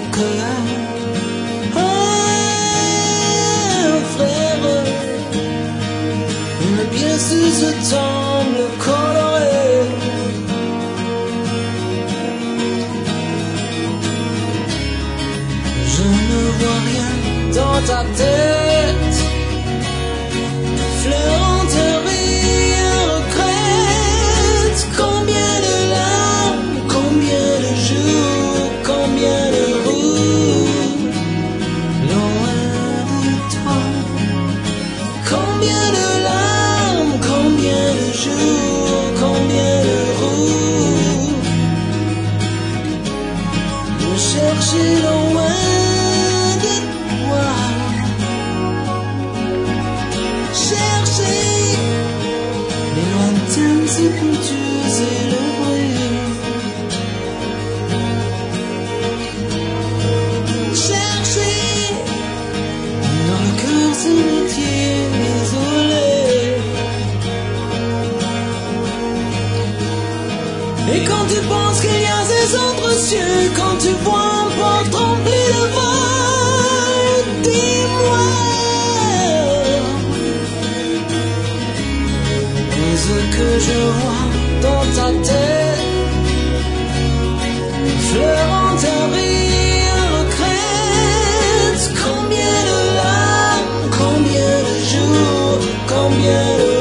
cœur. Ah, frère, une pièce se semble colorée. Je ne vois rien dans ta tête, fleur enterrée, un regret. Combien de larmes, combien de jours, combien de roues, loin de toi. Combien de larmes, combien de jours, combien de roues, me chercher loin de toi. Chercher les lointaines sépultures et le bruit. Chercher dans le cœur cimetière isolé. Et quand tu penses qu'il y a ces autres cieux, quand tu vois un porte rempli de vol, dis-moi, ce que je vois dans ta tête, fleur enterrée, un regret. Combien de larmes, combien de jours, combien de